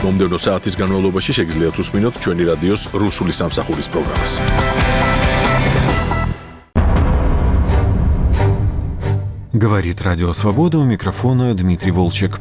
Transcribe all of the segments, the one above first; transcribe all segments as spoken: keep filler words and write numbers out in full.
მომდევნო საათის განმავლობაში შეგიძლიათ უსმინოთ ჩვენი რადიოს რუსული სამსახურის პროგრამას. Говорит Радио Свобода, у микрофона Дмитрий Волчек.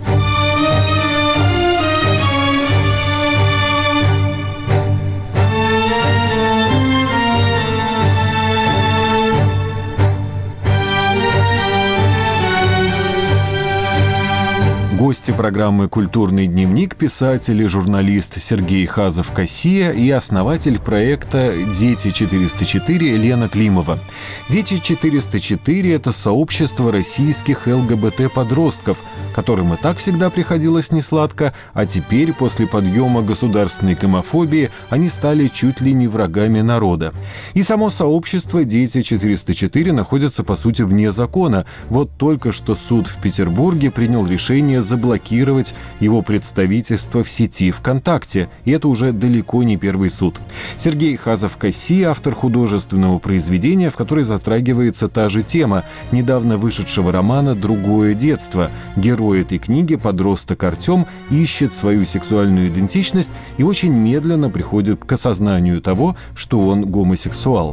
Гости программы «Культурный дневник» — писатель и журналист Сергей Хазов-Кассия и основатель проекта «Дети четыреста четыре» Лена Климова. «Дети четыреста четыре» — это сообщество российских ЛГБТ-подростков, которым и так всегда приходилось несладко, а теперь, после подъема государственной гомофобии, они стали чуть ли не врагами народа. И само сообщество «Дети четыреста четыре» находится, по сути, вне закона. Вот только что суд в Петербурге принял решение заблокировать его представительство в сети ВКонтакте. И это уже далеко не первый суд. Сергей Хазов-Кассия — автор художественного произведения, в которой затрагивается та же тема недавно вышедшего романа «Другое детство». Герой этой книги, подросток Артем, ищет свою сексуальную идентичность и очень медленно приходит к осознанию того, что он гомосексуал.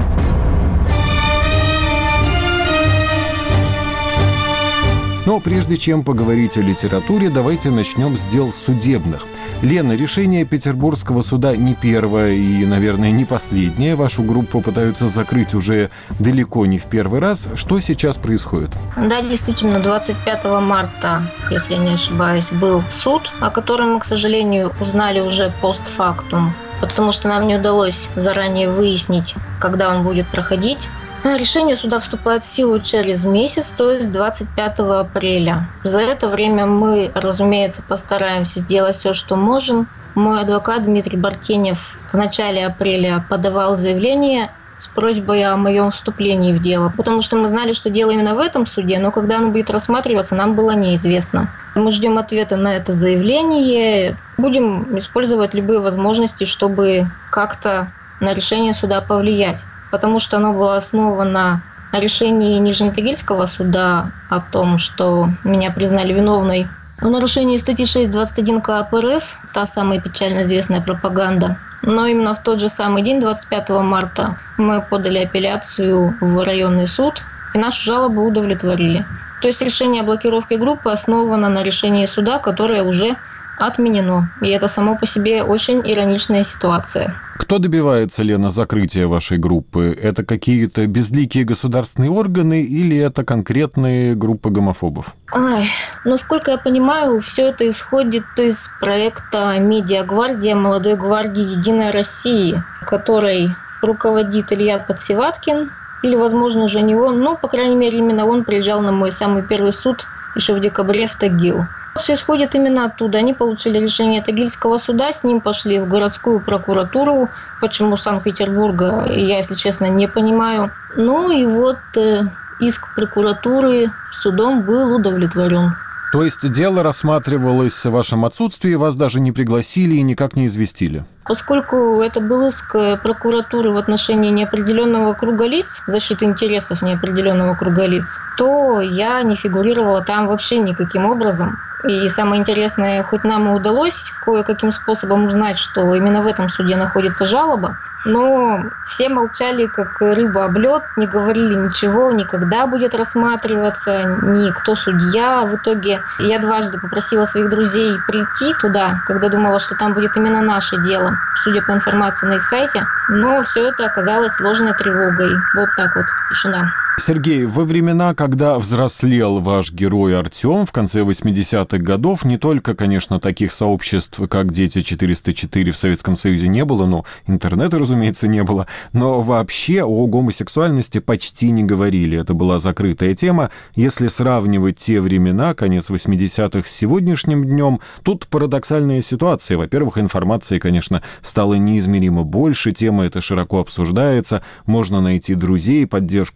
Но прежде чем поговорить о литературе, давайте начнем с дел судебных. Лена, решение Петербургского суда не первое и, наверное, не последнее. Вашу группу пытаются закрыть уже далеко не в первый раз. Что сейчас происходит? Да, действительно, двадцать пятого марта, если я не ошибаюсь, был суд, о котором мы, к сожалению, узнали уже постфактум, потому что нам не удалось заранее выяснить, когда он будет проходить. Решение суда вступает в силу через месяц, то есть двадцать пятого апреля. За это время мы, разумеется, постараемся сделать все, что можем. Мой адвокат Дмитрий Бартенев в начале апреля подавал заявление с просьбой о моем вступлении в дело, потому что мы знали, что дело именно в этом суде, но когда оно будет рассматриваться, нам было неизвестно. Мы ждем ответа на это заявление, будем использовать любые возможности, чтобы как-то на решение суда повлиять. Потому что оно было основано на решении Нижнетагильского суда о том, что меня признали виновной в нарушении статьи шесть двадцать один ка п р ф, та самая печально известная пропаганда. Но именно в тот же самый день, двадцать пятого марта, мы подали апелляцию в районный суд, и нашу жалобу удовлетворили. То есть решение о блокировке группы основано на решении суда, которое уже отменено. И это само по себе очень ироничная ситуация. Кто добивается, Лена, закрытия вашей группы? Это какие-то безликие государственные органы или это конкретные группы гомофобов? Ай, насколько я понимаю, все это исходит из проекта «Медиагвардия молодой гвардии Единой России», которой руководит Илья Подсеваткин, или, возможно, уже не он, но, по крайней мере, именно он приезжал на мой самый первый суд еще в декабре в Тагил. Все исходит именно оттуда. Они получили решение Тагильского суда, с ним пошли в городскую прокуратуру. Почему Санкт-Петербурга, я, если честно, не понимаю. Ну и вот э, иск прокуратуры судом был удовлетворен. То есть дело рассматривалось в вашем отсутствии, вас даже не пригласили и никак не известили? Поскольку это был иск прокуратуры в отношении неопределенного круга лиц, защиты интересов неопределенного круга лиц, то я не фигурировала там вообще никаким образом. И самое интересное, хоть нам и удалось кое-каким способом узнать, что именно в этом суде находится жалоба, но все молчали, как рыба об лед, не говорили ничего, никогда будет рассматриваться, ни кто судья. В итоге я дважды попросила своих друзей прийти туда, когда думала, что там будет именно наше дело, судя по информации на их сайте, но все это оказалось ложной тревогой. Вот так вот, тишина. Сергей, во времена, когда взрослел ваш герой Артем в конце восьмидесятых годов, не только, конечно, таких сообществ, как «Дети четыреста четыре» в Советском Союзе не было, но интернета, разумеется, не было, но вообще о гомосексуальности почти не говорили. Это была закрытая тема. Если сравнивать те времена, конец восьмидесятых, с сегодняшним днем, тут парадоксальная ситуация. Во-первых, информации, конечно, стало неизмеримо больше, тема эта широко обсуждается, можно найти друзей, поддержку в интернете,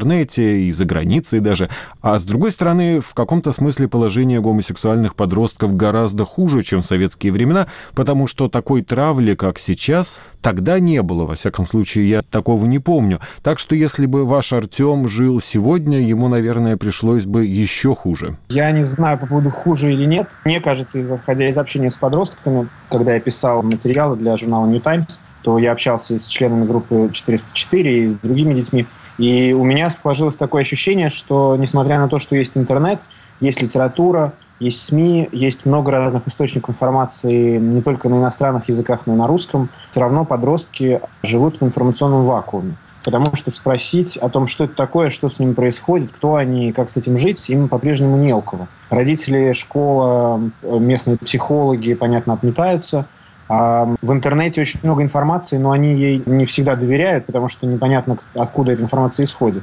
интернете, и за границей даже. А с другой стороны, в каком-то смысле положение гомосексуальных подростков гораздо хуже, чем в советские времена, потому что такой травли, как сейчас, тогда не было. Во всяком случае, я такого не помню. Так что если бы ваш Артем жил сегодня, ему, наверное, пришлось бы еще хуже. Я не знаю по поводу хуже или нет. Мне кажется, исходя из общения с подростками, когда я писал материалы для журнала New Times, то я общался с членами группы четыреста четыре и с другими детьми. И у меня сложилось такое ощущение, что, несмотря на то, что есть интернет, есть литература, есть СМИ, есть много разных источников информации не только на иностранных языках, но и на русском, все равно подростки живут в информационном вакууме. Потому что спросить о том, что это такое, что с ними происходит, кто они, как с этим жить, им по-прежнему не у кого. Родители, школа, местные психологи, понятно, отметаются. А в интернете очень много информации, но они ей не всегда доверяют, потому что непонятно, откуда эта информация исходит.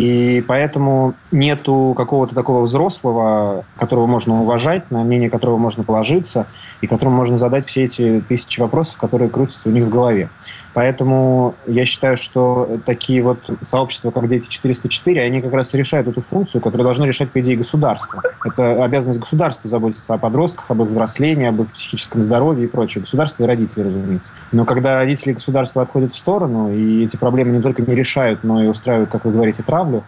И поэтому нету какого-то такого взрослого, которого можно уважать, на мнение которого можно положиться, и которому можно задать все эти тысячи вопросов, которые крутятся у них в голове. Поэтому я считаю, что такие вот сообщества, как Дети четыреста четыре, они как раз решают эту функцию, которую должно решать, по идее, государство. Это обязанность государства заботиться о подростках, об их взрослении, об их психическом здоровье и прочее. Государство и родители, разумеется. Но когда родители и государство отходят в сторону, и эти проблемы не только не решают, но и устраивают, как вы говорите, травлю,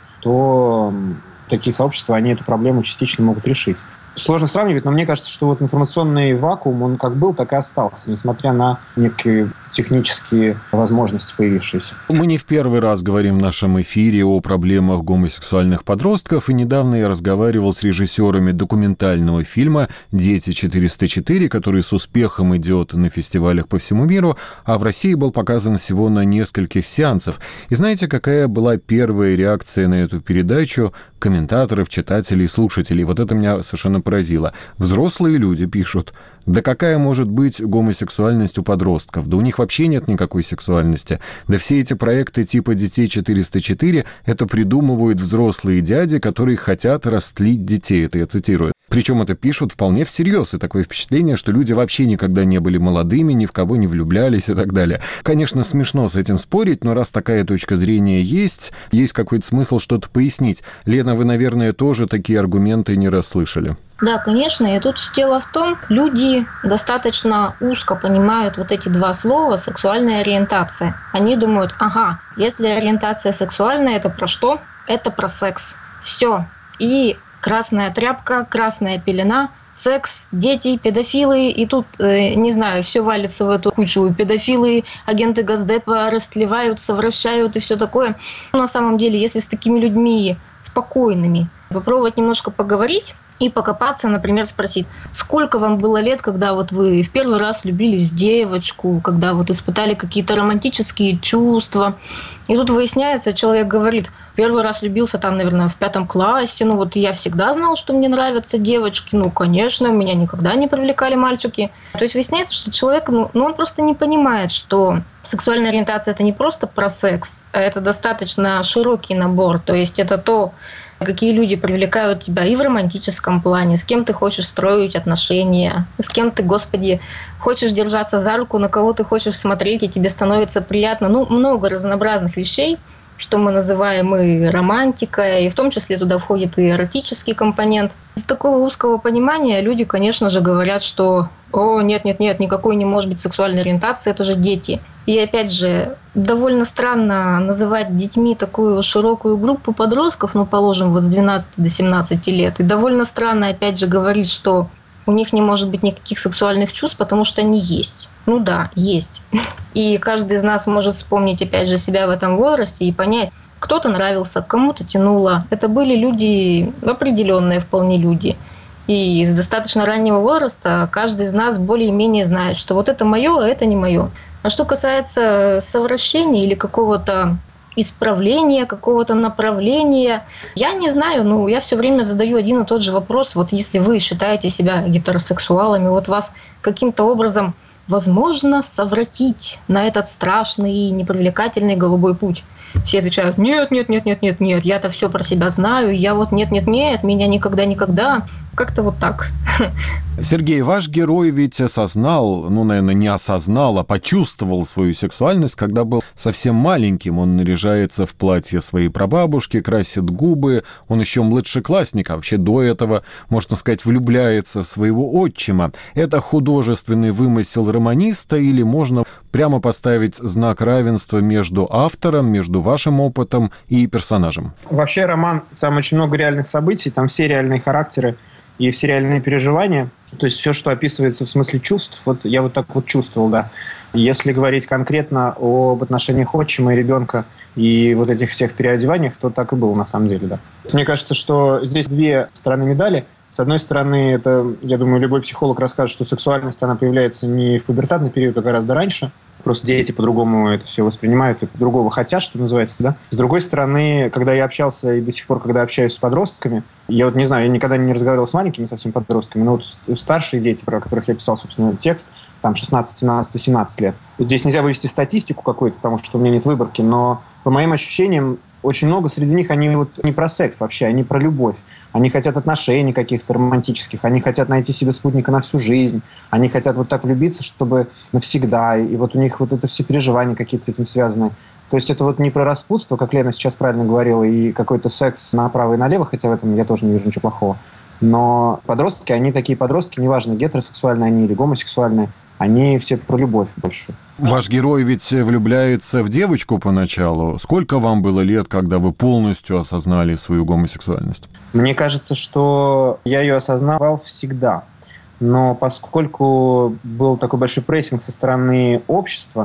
то такие сообщества, они эту проблему частично могут решить. Сложно сравнивать, но мне кажется, что вот информационный вакуум, он как был, так и остался, несмотря на некие технические возможности, появившиеся. Мы не в первый раз говорим в нашем эфире о проблемах гомосексуальных подростков, и недавно я разговаривал с режиссерами документального фильма «Дети четыреста четыре», который с успехом идет на фестивалях по всему миру, а в России был показан всего на нескольких сеансах. И знаете, какая была первая реакция на эту передачу комментаторов, читателей, слушателей? Вот это меня совершенно поразило. Взрослые люди пишут: да какая может быть гомосексуальность у подростков? Да у них вообще нет никакой сексуальности. Да все эти проекты типа «Детей четыреста четыре» это придумывают взрослые дяди, которые хотят растлить детей. Это я цитирую. Причем это пишут вполне всерьез, и такое впечатление, что люди вообще никогда не были молодыми, ни в кого не влюблялись и так далее. Конечно, смешно с этим спорить, но раз такая точка зрения есть, есть какой-то смысл что-то пояснить. Лена, вы, наверное, тоже такие аргументы не раз слышали. Да, конечно. И тут дело в том, люди достаточно узко понимают вот эти два слова «сексуальная ориентация». Они думают: ага, если ориентация сексуальная, это про что? Это про секс. Все. И красная тряпка, красная пелена, секс, дети, педофилы. И тут, э, не знаю, все валится в эту кучу. Педофилы, агенты Госдепа растлевают, совращают и все такое. Но на самом деле, если с такими людьми спокойными попробовать немножко поговорить и покопаться, например, спросить: сколько вам было лет, когда вот вы в первый раз влюбились в девочку, когда вот испытали какие-то романтические чувства. И тут выясняется, человек говорит: первый раз влюбился там, наверное, в пятом классе, ну вот я всегда знал, что мне нравятся девочки, ну, конечно, меня никогда не привлекали мальчики. То есть выясняется, что человек, ну, ну он просто не понимает, что сексуальная ориентация – это не просто про секс, а это достаточно широкий набор, то есть это то, какие люди привлекают тебя и в романтическом плане, с кем ты хочешь строить отношения, с кем ты, Господи, хочешь держаться за руку, на кого ты хочешь смотреть, и тебе становится приятно. Ну, много разнообразных вещей, что мы называем и романтикой, и в том числе туда входит и эротический компонент. Из такого узкого понимания люди, конечно же, говорят, что «О, нет-нет-нет, никакой не может быть сексуальной ориентации, это же дети». И опять же, довольно странно называть детьми такую широкую группу подростков, ну, положим, вот с двенадцати до семнадцати лет. И довольно странно, опять же, говорить, что у них не может быть никаких сексуальных чувств, потому что они есть. Ну да, есть. И каждый из нас может вспомнить, опять же, себя в этом возрасте и понять, кто-то нравился, кому-то тянуло. Это были люди, определенные вполне люди. И с достаточно раннего возраста каждый из нас более-менее знает, что вот это мое, а это не мое. А что касается совращения или какого-то исправления, какого-то направления, я не знаю, ну, я все время задаю один и тот же вопрос. Вот если вы считаете себя гетеросексуалами, вот вас каким-то образом возможно совратить на этот страшный и непривлекательный голубой путь. Все отвечают: нет, нет, нет, нет, нет, нет, я-то все про себя знаю, я вот нет, нет, нет, меня никогда, никогда. Как-то вот так. Сергей, ваш герой ведь осознал, ну, наверное, не осознал, а почувствовал свою сексуальность, когда был совсем маленьким. Он наряжается в платье своей прабабушки, красит губы. Он еще младшеклассник, а вообще до этого, можно сказать, влюбляется в своего отчима. Это художественный вымысел романиста или можно прямо поставить знак равенства между автором, между вашим опытом и персонажем? Вообще роман, там очень много реальных событий, там все реальные характеры и все реальные переживания. То есть все, что описывается в смысле чувств, вот я вот так вот чувствовал, да. Если говорить конкретно об отношениях отчима и ребенка и вот этих всех переодеваниях, то так и было на самом деле, да. Мне кажется, что здесь две стороны медали. С одной стороны, это, я думаю, любой психолог расскажет, что сексуальность, она появляется не в пубертатный период, а гораздо раньше. Просто дети по-другому это все воспринимают и по-другому хотят, что называется, да. С другой стороны, когда я общался и до сих пор, когда общаюсь с подростками, я вот не знаю, я никогда не разговаривал с маленькими совсем подростками, но вот старшие дети, про которых я писал, собственно, текст, там шестнадцать, семнадцать, семнадцать лет. Здесь нельзя вывести статистику какую-то, потому что у меня нет выборки, но по моим ощущениям, очень много среди них, они вот не про секс вообще, они про любовь. Они хотят отношений каких-то романтических, они хотят найти себе спутника на всю жизнь, они хотят вот так влюбиться, чтобы навсегда, и вот у них вот это все переживания какие-то с этим связаны. То есть это вот не про распутство, как Лена сейчас правильно говорила, и какой-то секс направо и налево, хотя в этом я тоже не вижу ничего плохого. Но подростки, они такие подростки, неважно, гетеросексуальные они или гомосексуальные, они все про любовь больше. Ваш герой ведь влюбляется в девочку поначалу. Сколько вам было лет, когда вы полностью осознали свою гомосексуальность? Мне кажется, что я ее осознавал всегда. Но поскольку был такой большой прессинг со стороны общества,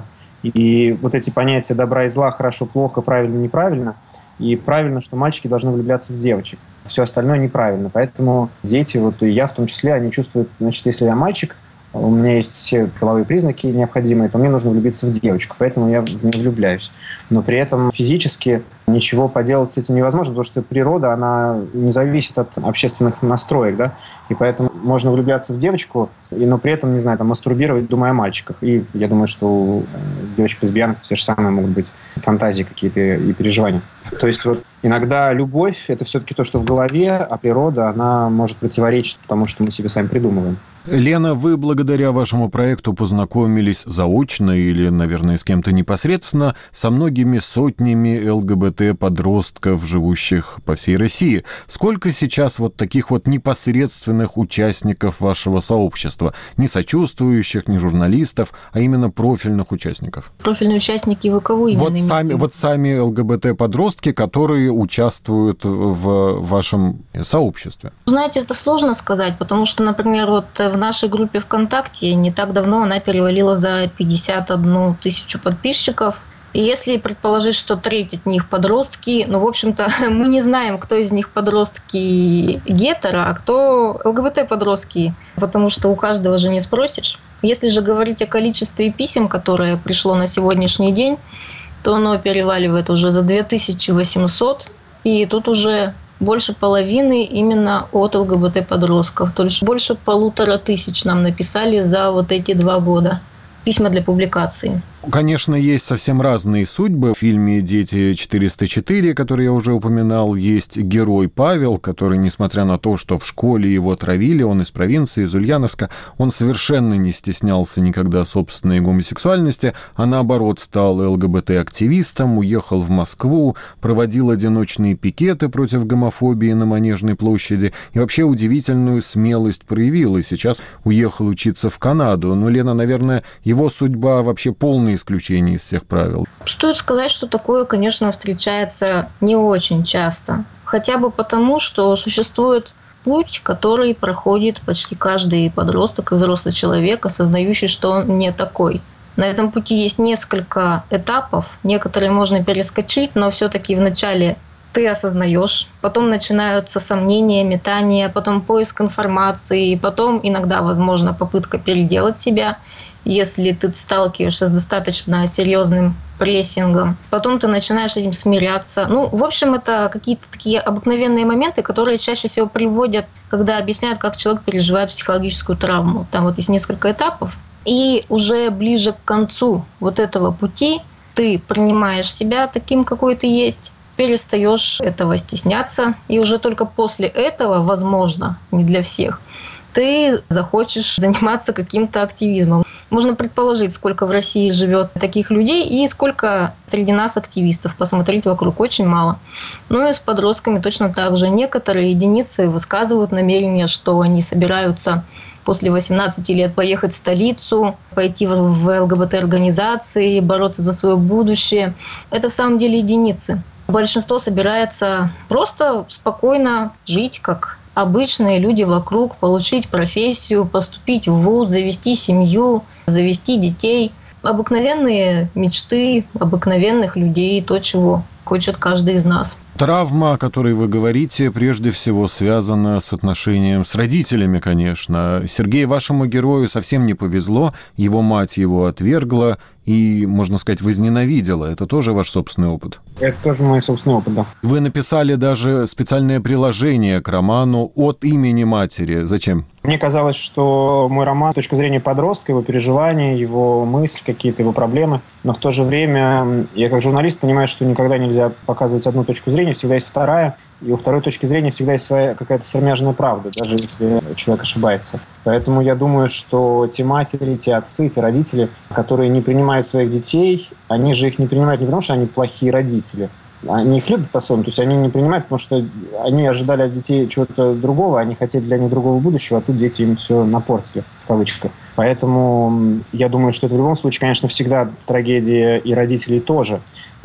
и вот эти понятия добра и зла, хорошо, плохо, правильно, неправильно, и правильно, что мальчики должны влюбляться в девочек. Все остальное неправильно. Поэтому дети, вот и я в том числе, они чувствуют, значит, если я мальчик, у меня есть все половые признаки необходимые, то мне нужно влюбиться в девочку, поэтому я в нее влюбляюсь. Но при этом физически ничего поделать с этим невозможно, потому что природа, она не зависит от общественных настроек, да, и поэтому можно влюбляться в девочку, и, но при этом, не знаю, там, мастурбировать, думая о мальчиках. И я думаю, что у девочек-лесбиянок все же самые могут быть фантазии какие-то и переживания. То есть вот иногда любовь – это все-таки то, что в голове, а природа, она может противоречить тому, что мы себе сами придумываем. Лена, вы благодаря вашему проекту познакомились заочно или, наверное, с кем-то непосредственно со многими сотнями ЛГБТ-подростков, живущих по всей России. Сколько сейчас вот таких вот непосредственных участников вашего сообщества? Не сочувствующих, не журналистов, а именно профильных участников. Профильные участники вы кого именно вот сами, вот сами ЛГБТ-подростки, которые участвуют в вашем сообществе. Знаете, это сложно сказать, потому что, например, вот в нашей группе ВКонтакте не так давно она перевалила за пятьдесят одну тысячу подписчиков. И если предположить, что треть от них подростки, ну, в общем-то, мы не знаем, кто из них подростки гетеро, а кто ЛГБТ-подростки, потому что у каждого же не спросишь. Если же говорить о количестве писем, которое пришло на сегодняшний день, то оно переваливает уже за две тысячи восемьсот, и тут уже больше половины именно от ЛГБТ-подростков. То есть больше полутора тысяч нам написали за вот эти два года письма для публикации. Конечно, есть совсем разные судьбы. В фильме «Дети четыреста четыре», который я уже упоминал, есть герой Павел, который, несмотря на то, что в школе его травили, он из провинции, из Ульяновска, он совершенно не стеснялся никогда собственной гомосексуальности, а наоборот стал ЛГБТ-активистом, уехал в Москву, проводил одиночные пикеты против гомофобии на Манежной площади и вообще удивительную смелость проявил, и сейчас уехал учиться в Канаду. Но, Лена, наверное, его судьба вообще полная исключение из всех правил. Стоит сказать, что такое, конечно, встречается не очень часто. Хотя бы потому, что существует путь, который проходит почти каждый подросток и взрослый человек, осознающий, что он не такой. На этом пути есть несколько этапов. Некоторые можно перескочить, но все-таки вначале ты осознаешь, потом начинаются сомнения, метания, потом поиск информации, потом иногда, возможно, попытка переделать себя, если ты сталкиваешься с достаточно серьезным прессингом. Потом ты начинаешь с этим смиряться. Ну, в общем, это какие-то такие обыкновенные моменты, которые чаще всего приводят, когда объясняют, как человек переживает психологическую травму. Там вот есть несколько этапов. И уже ближе к концу вот этого пути ты принимаешь себя таким, какой ты есть, перестаешь этого стесняться. И уже только после этого, возможно, не для всех, ты захочешь заниматься каким-то активизмом. Можно предположить, сколько в России живет таких людей и сколько среди нас активистов. Посмотреть вокруг очень мало. Ну и с подростками точно так же. Некоторые единицы высказывают намерение, что они собираются после восемнадцати лет поехать в столицу, пойти в эл гэ бэ тэ-организации, бороться за свое будущее. Это в самом деле единицы. Большинство собирается просто спокойно жить, как обычные люди вокруг, получить профессию, поступить в вуз, завести семью, завести детей. Обыкновенные мечты обыкновенных людей, то, чего хочет каждый из нас. Травма, о которой вы говорите, прежде всего связана с отношением с родителями, конечно. Сергею, вашему герою, совсем не повезло. Его мать его отвергла и, можно сказать, возненавидела. Это тоже ваш собственный опыт? Это тоже мой собственный опыт, да. Вы написали даже специальное приложение к роману от имени матери. Зачем? Мне казалось, что мой роман с точки зрения подростка, его переживания, его мысли, какие-то его проблемы. Но в то же время я как журналист понимаю, что никогда нельзя показывать одну точку зрения, всегда есть вторая. И у второй точки зрения всегда есть своя какая-то сермяжная правда, даже если человек ошибается. Поэтому я думаю, что те матери, те отцы, те родители, которые не принимают своих детей, они же их не принимают не потому, что они плохие родители. Они их любят по-своему, то есть они не принимают, потому что они ожидали от детей чего-то другого, они хотели для них другого будущего, а тут дети им все напортили, в кавычках. Поэтому я думаю, что это в любом случае, конечно, всегда трагедия и родителей тоже.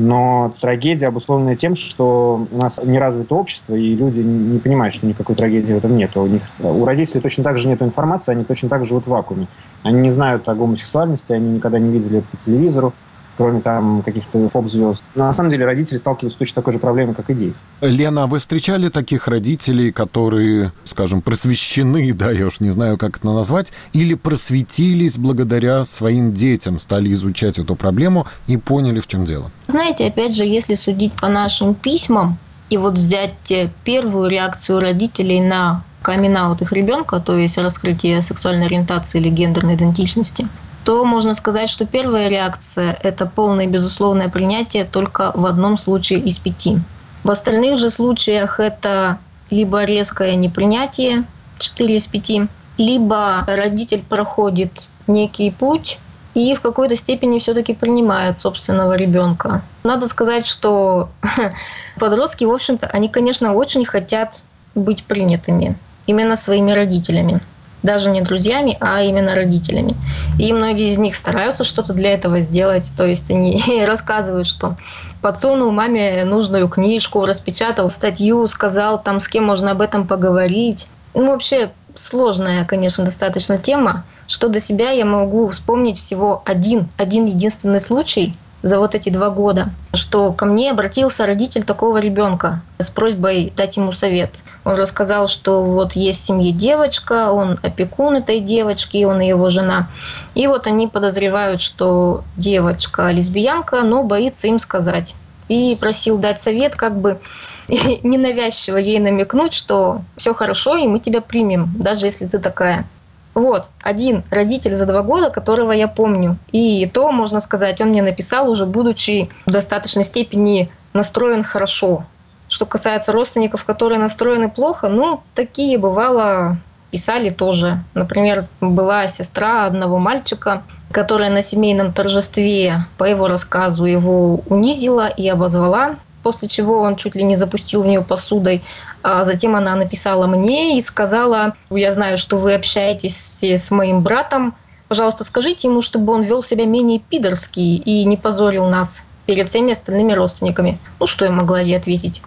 Но трагедия обусловлена тем, что у нас неразвитое общество, и люди не понимают, что никакой трагедии в этом нет. У них, у родителей точно так же нет информации, они точно так же живут в вакууме. Они не знают о гомосексуальности, они никогда не видели это по телевизору, кроме там каких-то поп-звезд. Но на самом деле родители сталкиваются с точно такой же проблемой, как и дети. Лена, вы встречали таких родителей, которые, скажем, просвещены, да, я уж не знаю, как это назвать, или просветились благодаря своим детям, стали изучать эту проблему и поняли, в чем дело? Знаете, опять же, если судить по нашим письмам и вот взять первую реакцию родителей на камин-аут их ребенка, то есть раскрытие сексуальной ориентации или гендерной идентичности, то можно сказать, что первая реакция – это полное безусловное принятие только в одном случае из пяти. В остальных же случаях это либо резкое непринятие, четыре из пяти, либо родитель проходит некий путь и в какой-то степени все-таки принимает собственного ребенка. Надо сказать, что подростки, в общем-то, они, конечно, очень хотят быть принятыми именно своими родителями. Даже не друзьями, а именно родителями. И многие из них стараются что-то для этого сделать. То есть они рассказывают, что подсунул маме нужную книжку, распечатал статью, сказал, там, с кем можно об этом поговорить. Ну, вообще сложная, конечно, достаточно тема. Что до себя я могу вспомнить всего один, один единственный случай за вот эти два года, что ко мне обратился родитель такого ребенка с просьбой дать ему совет. Он рассказал, что вот есть в семье девочка, он опекун этой девочки, он и его жена. И вот они подозревают, что девочка лесбиянка, но боится им сказать. И просил дать совет, как бы ненавязчиво ей намекнуть, что все хорошо, и мы тебя примем, даже если ты такая. Вот, один родитель за два года, которого я помню. И то, можно сказать, он мне написал, уже будучи в достаточной степени настроен хорошо. Что касается родственников, которые настроены плохо, ну, такие бывало писали тоже. Например, была сестра одного мальчика, которая на семейном торжестве, по его рассказу, его унизила и обозвала, после чего он чуть ли не запустил в нее посудой. А затем она написала мне и сказала: я знаю, что вы общаетесь с моим братом, пожалуйста, скажите ему, чтобы он вел себя менее пидорски и не позорил нас перед всеми остальными родственниками. Ну, что я могла ей ответить?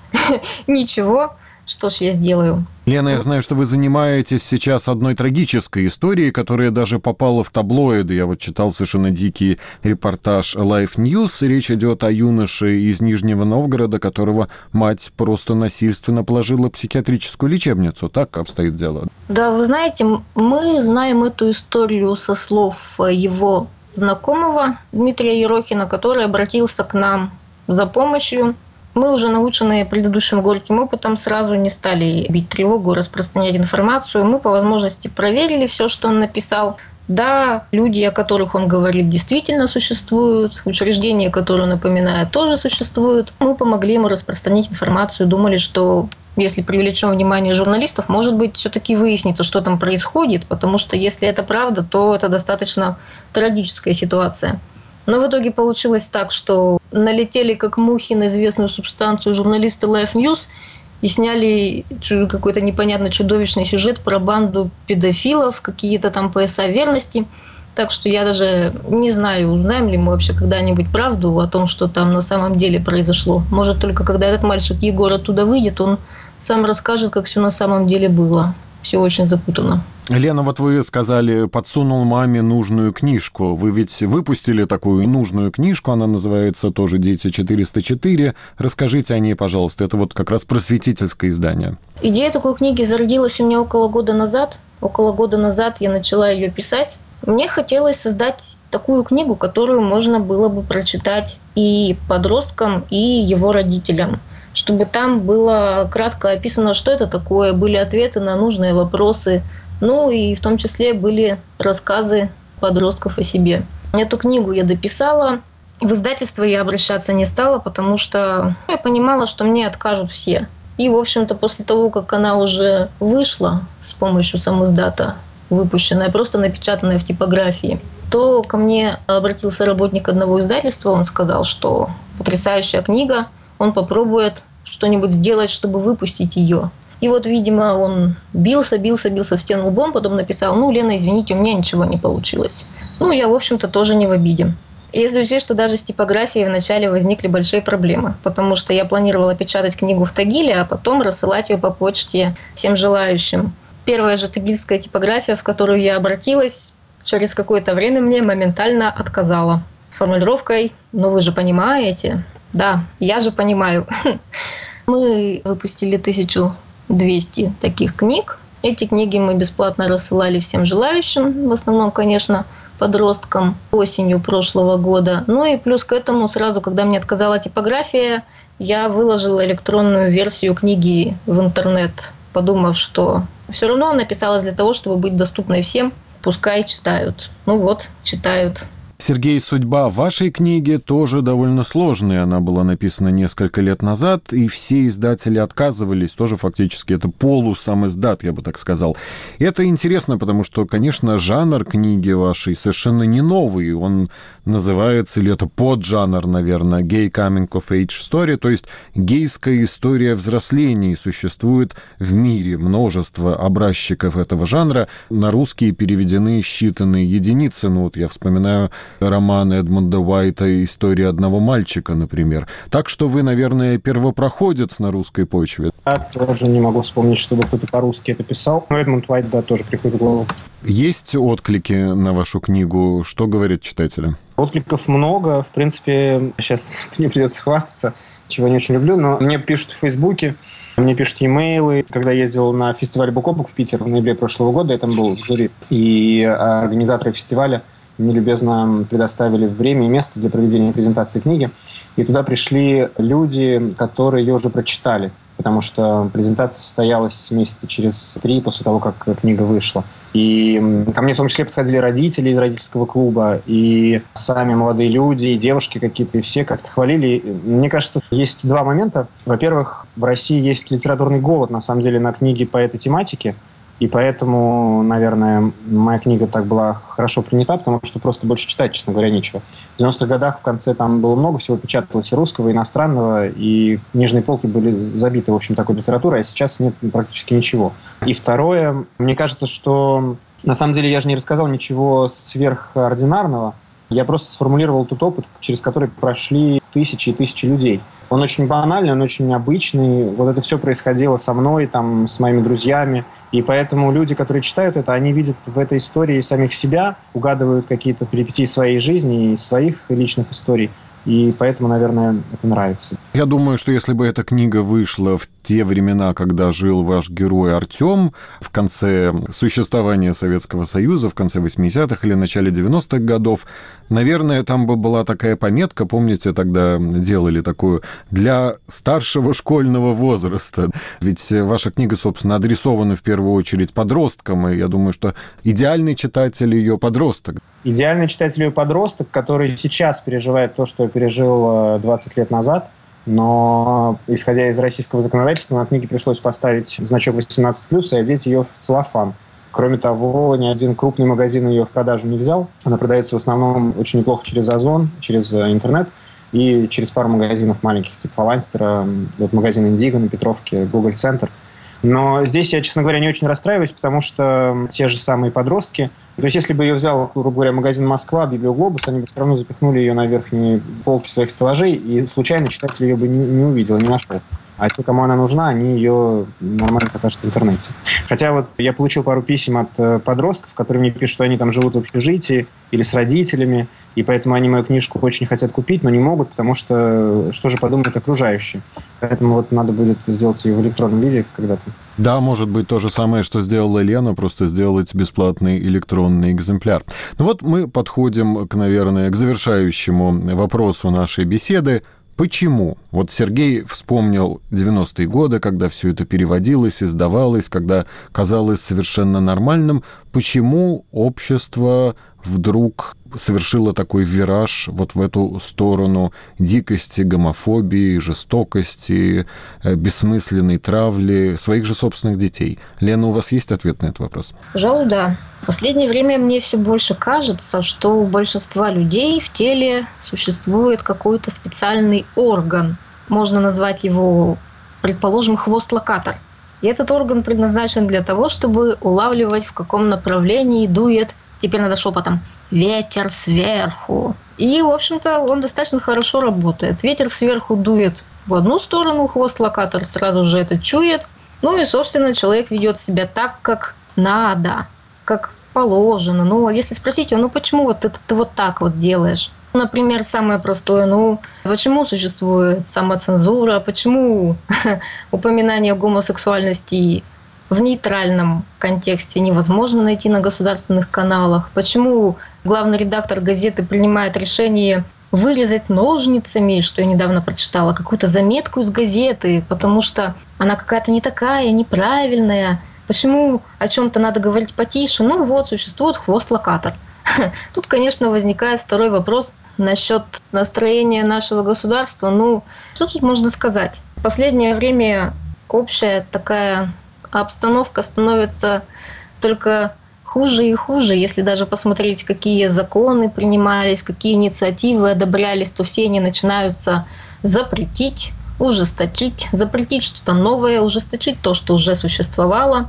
Ничего. Что ж я сделаю? Лена, я знаю, что вы занимаетесь сейчас одной трагической историей, которая даже попала в таблоиды. Я вот читал совершенно дикий репортаж Life News. Речь идет о юноше из Нижнего Новгорода, которого мать просто насильственно положила в психиатрическую лечебницу. Так обстоит дело? Да, вы знаете, мы знаем эту историю со слов его знакомого Дмитрия Ерохина, который обратился к нам за помощью. Мы, уже наученные предыдущим горьким опытом, сразу не стали бить тревогу, распространять информацию. Мы по возможности проверили все, что он написал. Да, люди, о которых он говорит, действительно существуют. Учреждения, которые напоминают, тоже существуют. Мы помогли ему распространить информацию. Думали, что если привлечем внимание журналистов, может быть, все-таки выяснится, что там происходит. Потому что если это правда, то это достаточно трагическая ситуация. Но в итоге получилось так, что налетели как мухи на известную субстанцию журналисты Life News и сняли какой-то непонятно чудовищный сюжет про банду педофилов, какие-то там пояса верности. Так что я даже не знаю, узнаем ли мы вообще когда-нибудь правду о том, что там на самом деле произошло. Может, только когда этот мальчик Егор оттуда выйдет, он сам расскажет, как все на самом деле было. Все очень запутано. Лена, вот вы сказали, подсунул маме нужную книжку. Вы ведь выпустили такую нужную книжку, она называется тоже «Дети четыреста четыре». Расскажите о ней, пожалуйста. Это вот как раз просветительское издание. Идея такой книги зародилась у меня около года назад. Около года назад я начала ее писать. Мне хотелось создать такую книгу, которую можно было бы прочитать и подросткам, и его родителям. Чтобы там было кратко описано, что это такое, были ответы на нужные вопросы. Ну и в том числе были рассказы подростков о себе. Эту книгу я дописала. В издательство я обращаться не стала, потому что я понимала, что мне откажут все. И, в общем-то, после того, как она уже вышла с помощью самиздата, выпущенная, просто напечатанная в типографии, то ко мне обратился работник одного издательства. Он сказал, что потрясающая книга, он попробует что-нибудь сделать, чтобы выпустить ее. И вот, видимо, он бился, бился, бился в стену лбом, потом написал: ну, Лена, извините, у меня ничего не получилось. Ну, я, в общем-то, тоже не в обиде. Если учесть, что даже с типографией вначале возникли большие проблемы, потому что я планировала печатать книгу в Тагиле, а потом рассылать ее по почте всем желающим. Первая же тагильская типография, в которую я обратилась, через какое-то время мне моментально отказала. С формулировкой: ну, вы же понимаете. Да, я же понимаю. Мы выпустили тысячу двести таких книг. Эти книги мы бесплатно рассылали всем желающим, в основном, конечно, подросткам, осенью прошлого года. Ну и плюс к этому, сразу, когда мне отказала типография, я выложила электронную версию книги в интернет, подумав, что все равно она писалась для того, чтобы быть доступной всем, пускай читают. Ну вот, читают. Сергей, судьба вашей книги тоже довольно сложная. Она была написана несколько лет назад, и все издатели отказывались. Тоже фактически это полусамиздат, я бы так сказал. И это интересно, потому что, конечно, жанр книги вашей совершенно не новый. Он называется, или это поджанр, наверное, «Gay Coming of Age Story», то есть гейская история взросления. Существует в мире множество образчиков этого жанра. На русский переведены считанные единицы. Ну вот я вспоминаю роман Эдмунда Уайта «История одного мальчика», например. Так что вы, наверное, первопроходец на русской почве. Я тоже не могу вспомнить, чтобы кто-то по-русски это писал. Но Эдмунд Уайт, да, тоже приходит в голову. Есть отклики на вашу книгу? Что говорят читатели? Откликов много. В принципе, сейчас мне придется хвастаться, чего я не очень люблю, но мне пишут в Фейсбуке, мне пишут e-mailы. Когда я ездил на фестиваль Букопук в Питер в ноябре прошлого года, я там был в жюри, и организаторы фестиваля мне любезно предоставили время и место для проведения презентации книги. И туда пришли люди, которые ее уже прочитали, потому что презентация состоялась месяца через три после того, как книга вышла. И ко мне в том числе подходили родители из родительского клуба, и сами молодые люди, и девушки какие-то, и все как-то хвалили. Мне кажется, есть два момента. Во-первых, в России есть литературный голод, на самом деле, на книги по этой тематике. И поэтому, наверное, моя книга так была хорошо принята, потому что просто больше читать, честно говоря, нечего. В девяностых годах в конце там было много всего, печаталось и русского, и иностранного, и книжные полки были забиты, в общем, такой литературой, а сейчас нет практически ничего. И второе, мне кажется, что на самом деле я же не рассказал ничего сверхординарного, я просто сформулировал тот опыт, через который прошли тысячи и тысячи людей. Он очень банальный, он очень необычный. Вот это все происходило со мной, там, с моими друзьями. И поэтому люди, которые читают это, они видят в этой истории самих себя, угадывают какие-то перипетии своей жизни и своих личных историй. и поэтому, наверное, это нравится. Я думаю, что если бы эта книга вышла в те времена, когда жил ваш герой Артем, в конце существования Советского Союза, в конце восьмидесятых или начале девяностых годов, наверное, там бы была такая пометка, помните, тогда делали такую, для старшего школьного возраста. Ведь ваша книга, собственно, адресована в первую очередь подросткам, и я думаю, что идеальный читатель ее подросток. Идеальный читатель ее подросток, который сейчас переживает то, что я пережил двадцать лет назад, но, исходя из российского законодательства, на книге пришлось поставить значок восемнадцать плюс и одеть ее в целлофан. Кроме того, ни один крупный магазин ее в продажу не взял. Она продается в основном очень неплохо через Озон, через интернет и через пару магазинов маленьких, типа Фаланстера, вот магазин Индиго на Петровке, Google Центр. Но здесь я, честно говоря, не очень расстраиваюсь, потому что те же самые подростки... То есть, если бы ее взял, грубо говоря, магазин «Москва», «Библиоглобус», они бы все равно запихнули ее на верхние полки своих стеллажей, и случайно читатель ее бы не, не увидел, не нашел. А те, кому она нужна, они ее нормально покажут в интернете. Хотя вот я получил пару писем от подростков, которые мне пишут, что они там живут в общежитии или с родителями, и поэтому они мою книжку очень хотят купить, но не могут, потому что что же подумают окружающие. Поэтому вот надо будет сделать ее в электронном виде когда-то. Да, может быть, то же самое, что сделала Лена, просто сделать бесплатный электронный экземпляр. Ну вот мы подходим, к, наверное, к завершающему вопросу нашей беседы. Почему? Вот Сергей вспомнил девяностые годы, когда все это переводилось, издавалось, когда казалось совершенно нормальным. Почему общество вдруг совершило такой вираж вот в эту сторону дикости, гомофобии, жестокости, бессмысленной травли своих же собственных детей? Лена, у вас есть ответ на этот вопрос? Пожалуй, да. В последнее время мне все больше кажется, что у большинства людей в теле существует какой-то специальный орган. Можно назвать его, предположим, хвост-локатор. И этот орган предназначен для того, чтобы улавливать, в каком направлении дует, теперь надо шепотом, ветер сверху. И, в общем-то, он достаточно хорошо работает. Ветер сверху дует в одну сторону, хвост-локатор сразу же это чует. Ну и, собственно, человек ведет себя так, как надо, как положено. Ну, если спросите, ну почему вот это ты вот так вот делаешь? Например, самое простое, ну, почему существует самоцензура, почему упоминание гомосексуальности в нейтральном контексте невозможно найти на государственных каналах, почему главный редактор газеты принимает решение вырезать ножницами, что я недавно прочитала, какую-то заметку из газеты, потому что она какая-то не такая, неправильная. Почему о чем-то надо говорить потише? Ну вот, существует хвост-локатор. Тут, конечно, возникает второй вопрос насчет настроения нашего государства. Ну, что тут можно сказать? В последнее время общая такая обстановка становится только хуже и хуже. Если даже посмотреть, какие законы принимались, какие инициативы одобрялись, то все они начинаются запретить, ужесточить, запретить что-то новое, ужесточить то, что уже существовало.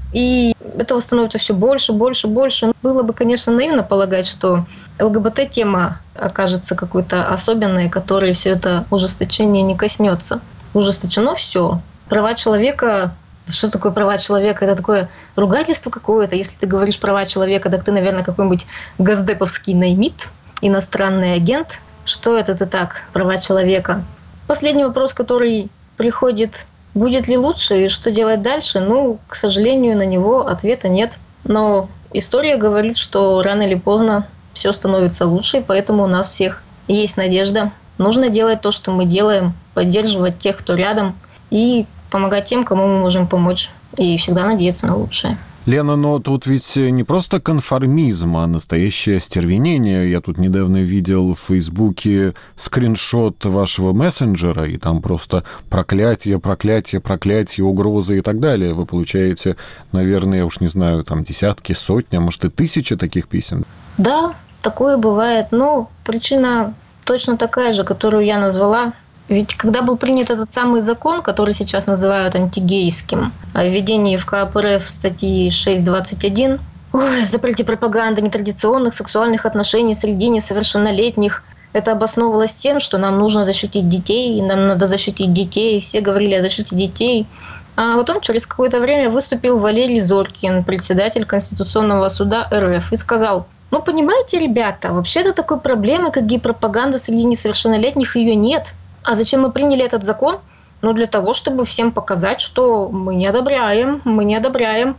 И этого становится все больше, больше, больше. Было бы, конечно, наивно полагать, что ЛГБТ-тема окажется какой-то особенной, которой все это ужесточение не коснется. Ужесточено все. Права человека... Что такое права человека? Это такое ругательство какое-то. Если ты говоришь права человека, так ты, наверное, какой-нибудь газдеповский наймит, иностранный агент. Что это ты так, права человека? Последний вопрос, который приходит: будет ли лучше и что делать дальше? Ну, к сожалению, на него ответа нет. Но история говорит, что рано или поздно все становится лучше, и поэтому у нас всех есть надежда. Нужно делать то, что мы делаем, поддерживать тех, кто рядом, и помогать тем, кому мы можем помочь, и всегда надеяться на лучшее. Лена, но тут ведь не просто конформизм, а настоящее остервенение. Я тут недавно видел в Фейсбуке скриншот вашего мессенджера, и там просто проклятие, проклятие, проклятие, угрозы и так далее. Вы получаете, наверное, я уж не знаю, там десятки, сотни, а может и тысячи таких писем. Да, такое бывает, но причина точно такая же, которую я назвала. Ведь когда был принят этот самый закон, который сейчас называют антигейским, о введении в ка эп эр эф статьи шесть двадцать один, ой, запрете пропаганды нетрадиционных сексуальных отношений среди несовершеннолетних, это обосновывалось тем, что нам нужно защитить детей, нам надо защитить детей, все говорили о защите детей. А потом через какое-то время выступил Валерий Зорькин, председатель Конституционного суда эр эф, и сказал: Ну, понимаете, ребята, вообще-то такой проблемы, как гей-пропаганда среди несовершеннолетних, ее нет. А зачем мы приняли этот закон? Ну, для того, чтобы всем показать, что мы не одобряем, мы не одобряем.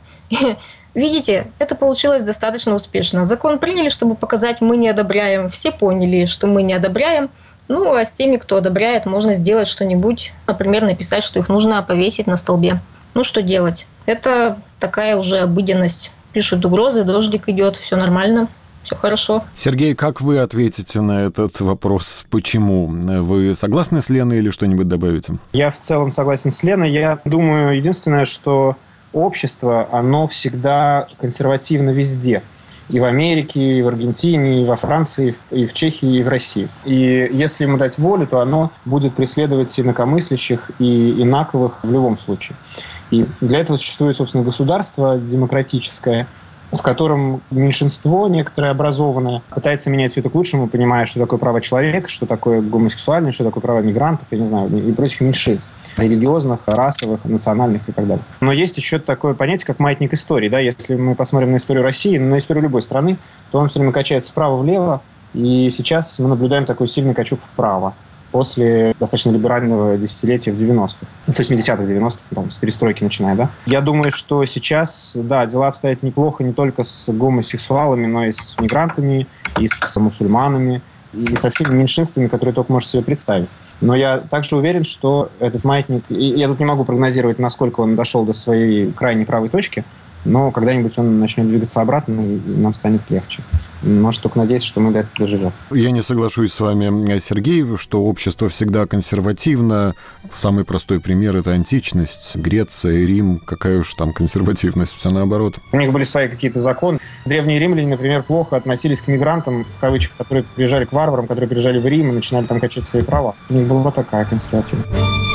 Видите, это получилось достаточно успешно. Закон приняли, чтобы показать, мы не одобряем. Все поняли, что мы не одобряем. Ну, а с теми, кто одобряет, можно сделать что-нибудь. Например, написать, что их нужно повесить на столбе. Ну, что делать? Это такая уже обыденность. Пишут угрозы, дождик идет, все нормально. Все хорошо. Сергей, как вы ответите на этот вопрос? Почему? Вы согласны с Леной или что-нибудь добавите? Я в целом согласен с Леной. Я думаю, единственное, что общество, оно всегда консервативно везде. И в Америке, и в Аргентине, и во Франции, и в Чехии, и в России. И если ему дать волю, то оно будет преследовать инакомыслящих и инаковых в любом случае. И для этого существует, собственно, государство демократическое, в котором меньшинство некоторое образованное пытается менять все это к лучшему, понимая, что такое право человека, что такое гомосексуальность, что такое право мигрантов, я не знаю, и прочих меньшинств, религиозных, расовых, национальных и так далее. Но есть еще такое понятие, как маятник истории. Да? Если мы посмотрим на историю России, на историю любой страны, то он все время качается вправо-влево, и сейчас мы наблюдаем такой сильный качок вправо после достаточно либерального десятилетия в девяностых, в восьмидесятых, девяностых, там, с перестройки начиная, да. Я думаю, что сейчас, да, дела обстоят неплохо не только с гомосексуалами, но и с мигрантами, и с мусульманами, и со всеми меньшинствами, которые только можешь себе представить. Но я также уверен, что этот маятник... И я тут не могу прогнозировать, насколько он дошел до своей крайней правой точки, но когда-нибудь он начнет двигаться обратно, и нам станет легче. Может только надеяться, что мы до этого доживем. Я не соглашусь с вами, Сергей, что общество всегда консервативно. Самый простой пример – это античность. Греция, Рим, какая уж там консервативность, все наоборот. У них были свои какие-то законы. Древние римляне, например, плохо относились к мигрантам, в кавычках, которые приезжали к варварам, которые приезжали в Рим и начинали там качать свои права. У них была такая консервативность.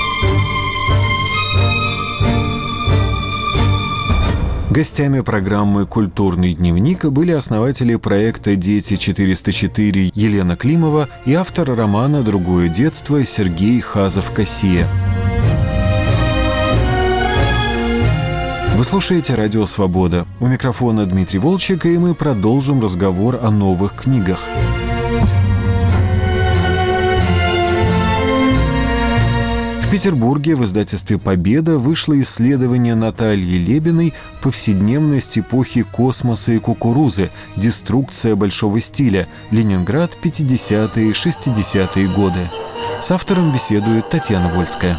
Гостями программы «Культурный дневник» были основатели проекта «Дети четыреста четыре» Елена Климова и автор романа «Другое детство» Сергей Хазов-Кассия. Вы слушаете «Радио Свобода». У микрофона Дмитрий Волчек, и мы продолжим разговор о новых книгах. В Петербурге в издательстве «Победа» вышло исследование Натальи Лебиной «Повседневность эпохи космоса и кукурузы. Деструкция большого стиля. Ленинград, пятидесятые и шестидесятые годы». С автором беседует Татьяна Вольская.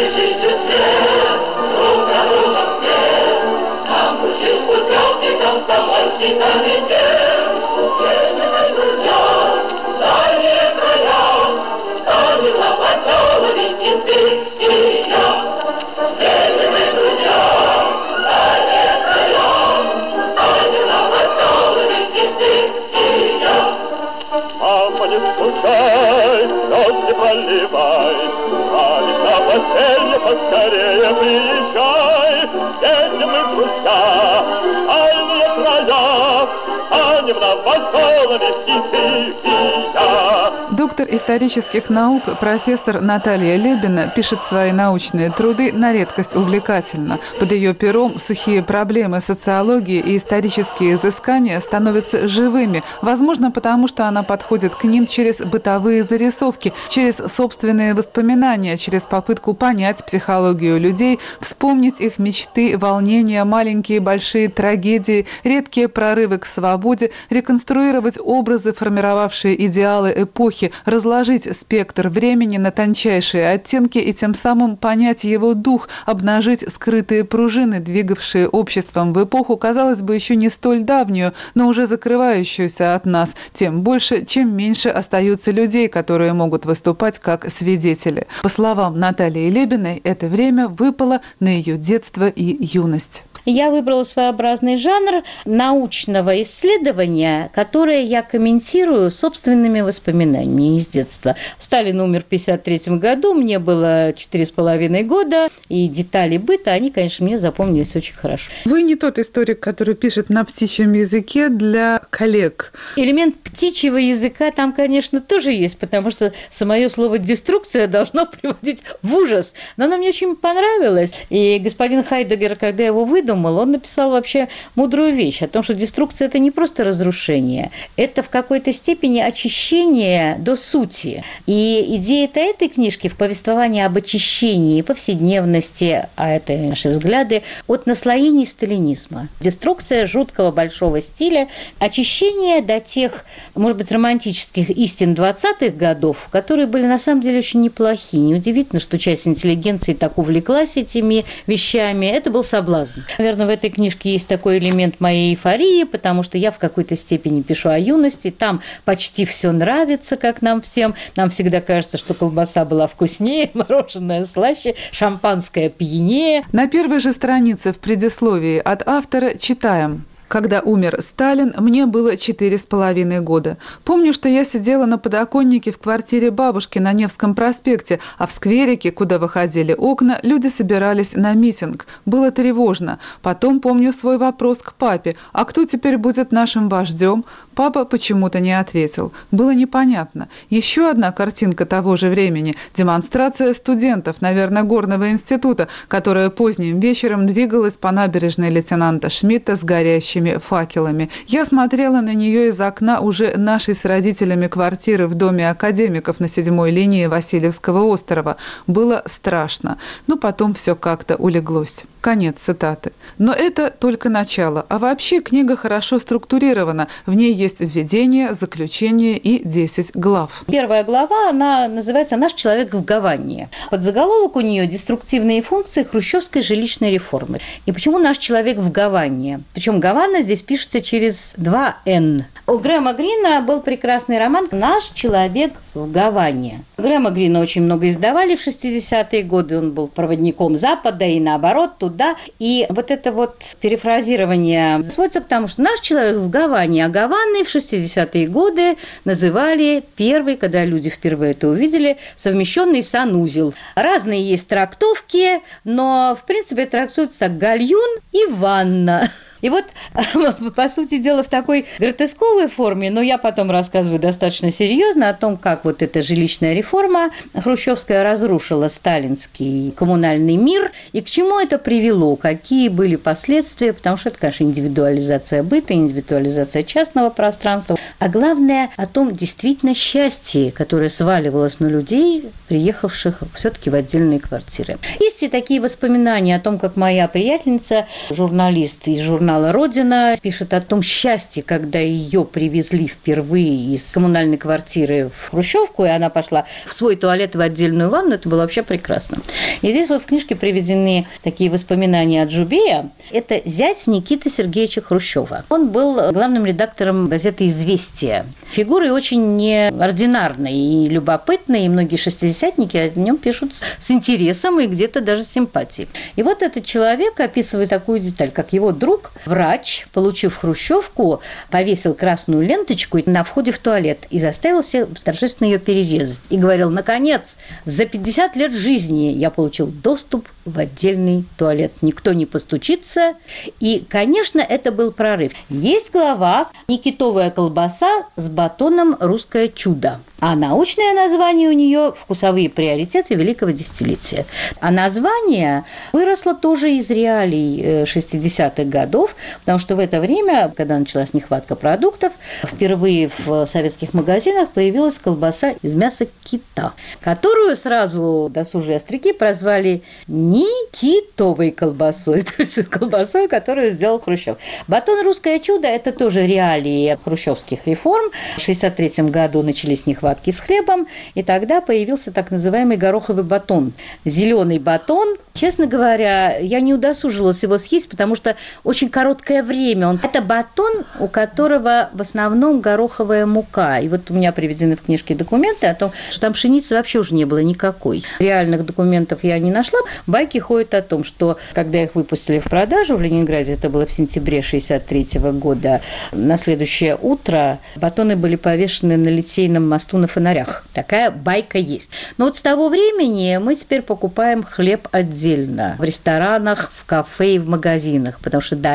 Поскорее приезжай, едем мы грустя, дальние края, станем нам веселыми и ты, и я. Доктор исторических наук, профессор Наталья Лебина пишет свои научные труды на редкость увлекательно. Под ее пером сухие проблемы социологии и исторические изыскания становятся живыми, возможно, потому что она подходит к ним через бытовые зарисовки, через собственные воспоминания, через попытку понять психологию людей, вспомнить их мечты, волнения, маленькие и большие трагедии, редкие прорывы к свободе, реконструировать образы, формировавшие идеалы эпохи, разложить спектр времени на тончайшие оттенки и тем самым понять его дух, обнажить скрытые пружины, двигавшие обществом в эпоху, казалось бы, еще не столь давнюю, но уже закрывающуюся от нас, тем больше, чем меньше остаются людей, которые могут выступать как свидетели. По словам Натальи Лебиной, это время выпало на ее детство и юность. Я выбрала своеобразный жанр научного исследования, которое я комментирую собственными воспоминаниями из детства. Сталин умер в пятьдесят третьем году, мне было четыре с половиной года, и детали быта, они, конечно, мне запомнились очень хорошо. Вы не тот историк, который пишет на птичьем языке для коллег. Элемент птичьего языка там, конечно, тоже есть, потому что самое слово «деструкция» должно приводить в ужас. Но оно мне очень понравилось. И господин Хайдеггер, когда его выдумал, подумал, он написал вообще мудрую вещь о том, что деструкция – это не просто разрушение, это в какой-то степени очищение до сути. И идея-то этой книжки в повествовании об очищении повседневности, а это наши взгляды, от наслоений сталинизма. Деструкция жуткого большого стиля, очищение до тех, может быть, романтических истин двадцатых годов, которые были на самом деле очень неплохие. Неудивительно, что часть интеллигенции так увлеклась этими вещами. Это был соблазн. Наверное, в этой книжке есть такой элемент моей эйфории, потому что я в какой-то степени пишу о юности. Там почти все нравится, как нам всем. Нам всегда кажется, что колбаса была вкуснее, мороженое слаще, шампанское пьянее. На первой же странице в предисловии от автора читаем. Когда умер Сталин, мне было четыре с половиной года. Помню, что я сидела на подоконнике в квартире бабушки на Невском проспекте, а в скверике, куда выходили окна, люди собирались на митинг. Было тревожно. Потом помню свой вопрос к папе. А кто теперь будет нашим вождем? Папа почему-то не ответил. Было непонятно. Еще одна картинка того же времени. Демонстрация студентов, наверное, Горного института, которая поздним вечером двигалась по набережной лейтенанта Шмидта с горящими факелами. Я смотрела на нее из окна уже нашей с родителями квартиры в доме академиков на седьмой линии Васильевского острова. Было страшно, но потом все как-то улеглось. Конец цитаты. Но это только начало. А вообще книга хорошо структурирована. В ней есть введение, заключение и десять глав. Первая глава, она называется «Наш человек в Гаване». Подзаголовок у нее «Деструктивные функции хрущевской жилищной реформы». И почему «Наш человек в Гаване»? Причем Гавана здесь пишется через два «н». У Грэма Грина был прекрасный роман «Наш человек в Гаване». Грэма Грина очень много издавали в шестидесятые годы. Он был проводником Запада и наоборот туда. И вот это вот перефразирование сводится к тому, что наш человек в Гаване, а Гаваной в шестидесятые годы называли первый, когда люди впервые это увидели, совмещенный санузел. Разные есть трактовки, но в принципе трактуется так: гальюн и ванна. И вот, по сути дела, в такой гротесковой форме, но я потом рассказываю достаточно серьезно о том, как вот эта жилищная реформа хрущевская разрушила сталинский коммунальный мир и к чему это привело, какие были последствия, потому что это, конечно, индивидуализация быта, индивидуализация частного пространства, а главное о том действительно счастье, которое сваливалось на людей, приехавших все-таки в отдельные квартиры. Есть и такие воспоминания о том, как моя приятельница, журналист из журнала «Родина», пишет о том счастье, когда ее привезли впервые из коммунальной квартиры в хрущевку, и она пошла в свой туалет, в отдельную ванну. Это было вообще прекрасно. И здесь вот в книжке приведены такие воспоминания от Джубея. Это зять Никиты Сергеевича Хрущева. Он был главным редактором газеты «Известия». Фигурой очень неординарной и любопытной, и многие шестидесятники о нем пишут с интересом и где-то даже с симпатией. И вот этот человек описывает такую деталь, как его друг, врач, получив хрущевку, повесил красную ленточку на входе в туалет и заставил всех торжественно ее перерезать. И говорил: наконец, за пятьдесят лет жизни я получил доступ в отдельный туалет. Никто не постучится. И, конечно, это был прорыв. Есть глава «Никитовая колбаса с батоном «Русское чудо». А научное название у нее «Вкусовые приоритеты великого десятилетия». А название выросло тоже из реалий шестидесятых годов, потому что в это время, когда началась нехватка продуктов, впервые в советских магазинах появилась колбаса из мяса кита, которую сразу досужие остряки прозвали Никитовой колбасой, то есть колбасой, которую сделал Хрущев. Батон «Русское чудо» – это тоже реалии хрущевских реформ. В шестьдесят третьем году начались нехватки с хлебом, и тогда появился так называемый гороховый батон. Зеленый батон. Честно говоря, я не удосужилась его съесть, потому что очень короткое время. Он... Это батон, у которого в основном гороховая мука. И вот у меня приведены в книжке документы о том, что там пшеницы вообще уже не было никакой. Реальных документов я не нашла. Байки ходят о том, что когда их выпустили в продажу в Ленинграде, это было в сентябре шестьдесят третьего года, на следующее утро батоны были повешены на Литейном мосту на фонарях. Такая байка есть. Но вот с того времени мы теперь покупаем хлеб отдельно в ресторанах, в кафе и в магазинах, потому что до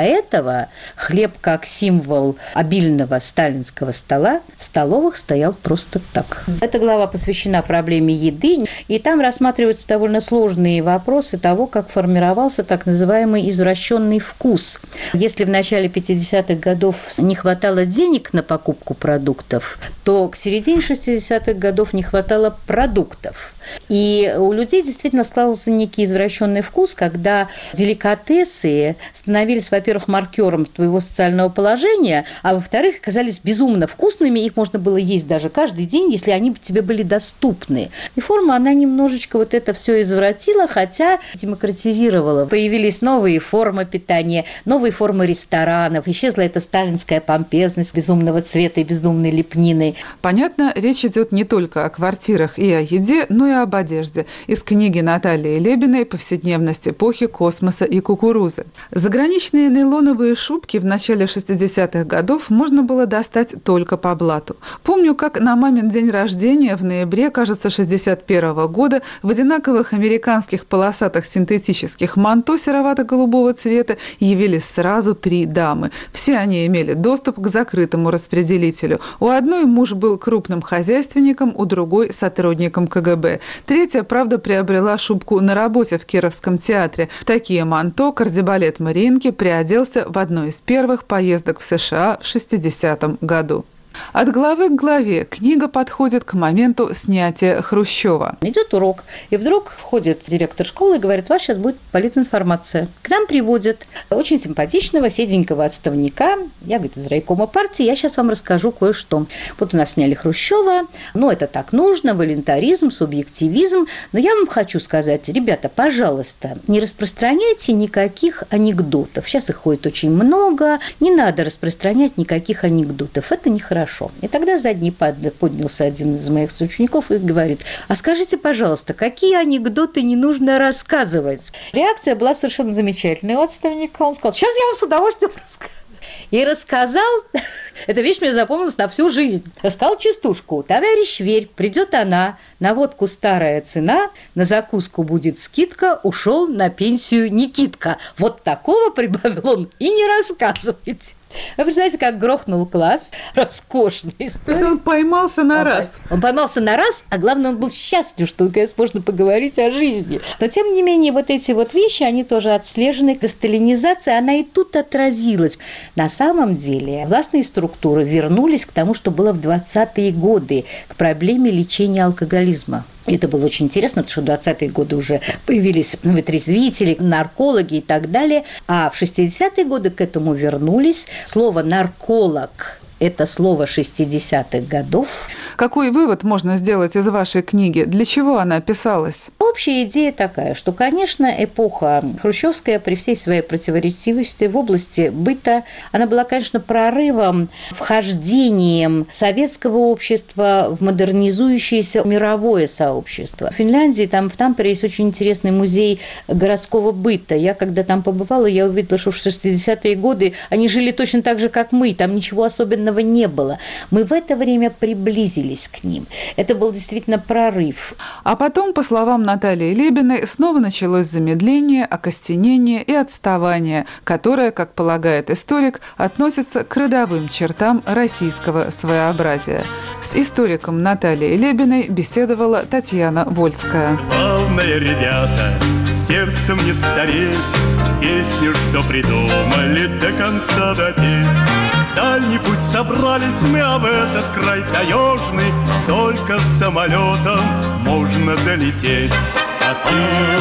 этого хлеб как символ обильного сталинского стола в столовых стоял просто так. Эта глава посвящена проблеме еды, и там рассматриваются довольно сложные вопросы того, как формировался так называемый извращенный вкус. Если в начале пятидесятых годов не хватало денег на покупку продуктов, то к середине шестидесятых годов не хватало продуктов. И у людей действительно складывался некий извращенный вкус, когда деликатесы становились, во-первых, маркером твоего социального положения, а во-вторых, оказались безумно вкусными, их можно было есть даже каждый день, если они тебе были доступны. Реформа, она немножечко вот это все извратила, хотя демократизировала. Появились новые формы питания, новые формы ресторанов, исчезла эта сталинская помпезность безумного цвета и безумной лепнины. Понятно, речь идет не только о квартирах и о еде, но и об одежде. Из книги Натальи Лебиной «Повседневность эпохи космоса и кукурузы». Заграничные нейлоновые шубки в начале шестидесятых годов можно было достать только по блату. Помню, как на мамин день рождения в ноябре, кажется, шестьдесят первого года в одинаковых американских полосатых синтетических манто серовато-голубого цвета явились сразу три дамы. Все они имели доступ к закрытому распределителю. У одной муж был крупным хозяйственником, у другой – сотрудником ка гэ бэ. Третья, правда, приобрела шубку на работе в Кировском театре. В такие манто кардебалет Мариинки приоделся в одной из первых поездок в США в шестидесятом году. От главы к главе книга подходит к моменту снятия Хрущева. Идет урок, и вдруг входит директор школы и говорит: у вас сейчас будет политинформация. К нам приводят очень симпатичного, седенького отставника. Я, говорит, из райкома партии, я сейчас вам расскажу кое-что. Вот у нас сняли Хрущева, ну, это так нужно, волюнтаризм, субъективизм. Но я вам хочу сказать, ребята, пожалуйста, не распространяйте никаких анекдотов. Сейчас их ходит очень много, не надо распространять никаких анекдотов. Это нехорошо. И тогда задний поднялся один из моих учеников и говорит: а скажите, пожалуйста, какие анекдоты не нужно рассказывать? Реакция была совершенно замечательная у отставника. Он сказал: сейчас я вам с удовольствием расскажу. И рассказал, эта вещь мне запомнилась на всю жизнь, рассказал частушку: товарищ Верь, придет она, на водку старая цена, на закуску будет скидка, ушел на пенсию Никитка. Вот такого, прибавил он, и не рассказывайте. Вы представляете, как грохнул класс, роскошный. То есть он поймался на он, раз. Он поймался на раз, а главное, он был счастлив, что, наконец, можно поговорить о жизни. Но, тем не менее, вот эти вот вещи, они тоже отслежены. Десталинизация, она и тут отразилась. На самом деле, властные структуры вернулись к тому, что было в двадцатые годы, к проблеме лечения алкоголизма. Это было очень интересно, потому что в двадцатые годы уже появились вытрезвители, наркологи и так далее. А в шестидесятые годы к этому вернулись. Слово «нарколог» – это слово шестидесятых годов. Какой вывод можно сделать из вашей книги? Для чего она писалась? Общая идея такая, что, конечно, эпоха хрущевская при всей своей противоречивости в области быта, она была, конечно, прорывом, вхождением советского общества в модернизующееся мировое сообщество. В Финляндии, там в Тампере есть очень интересный музей городского быта. Я, когда там побывала, я увидела, что в шестидесятые годы они жили точно так же, как мы, там ничего особенного не было. Мы в это время приблизились к ним. Это был действительно прорыв. А потом, по словам Натальи Лебиной, снова началось замедление, окостенение и отставание, которое, как полагает историк, относится к родовым чертам российского своеобразия. С историком Натальей Лебиной беседовала Татьяна Вольская. Главное, ребята, сердцем не стареть, песню, что придумали, до конца допеть. Дальний путь собрались мы, а в этот край таежный только самолетом можно долететь. А ты,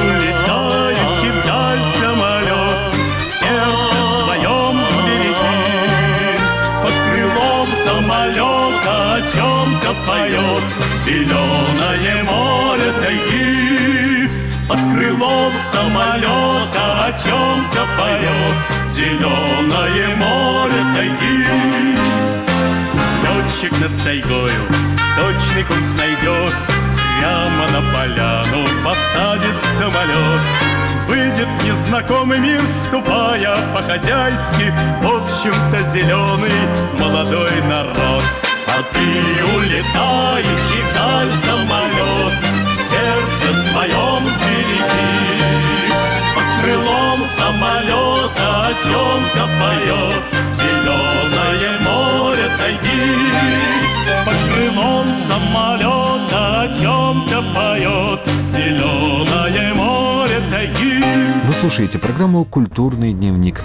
улетающий вдаль самолет, в сердце своем сбереги. Под крылом самолета о чем-то поет зеленое море тайги. Под крылом самолета о чем-то поет зеленое море тайги. Летчик над тайгою точный курс найдет, прямо на поляну посадит самолет. Выйдет в незнакомый мир, ступая по-хозяйски, в общем-то зеленый молодой народ. А ты, улетающий вдаль самолет, в сердце своем сбереги. Под крылом самолета самолета Тёмка поет зеленое море тайги. Под крылом самолета Тёмка поет зеленое море тайги. Вы слушаете программу «Культурный дневник».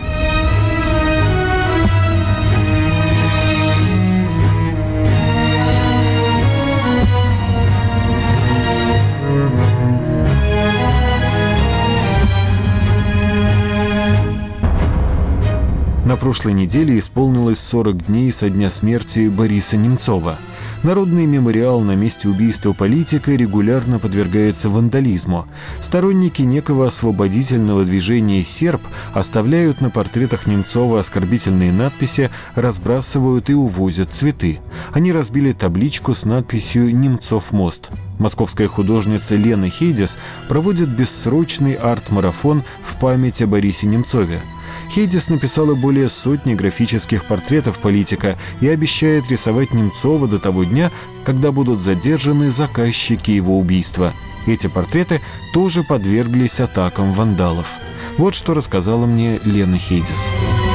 На прошлой неделе исполнилось сорок дней со дня смерти Бориса Немцова. Народный мемориал на месте убийства политика регулярно подвергается вандализму. Сторонники некого освободительного движения «Серб» оставляют на портретах Немцова оскорбительные надписи, разбрасывают и увозят цветы. Они разбили табличку с надписью «Немцов мост». Московская художница Лена Хейдис проводит бессрочный арт-марафон в память о Борисе Немцове. Хейдис написала более сотни графических портретов политика и обещает рисовать Немцова до того дня, когда будут задержаны заказчики его убийства. Эти портреты тоже подверглись атакам вандалов. Вот что рассказала мне Лена Хейдис.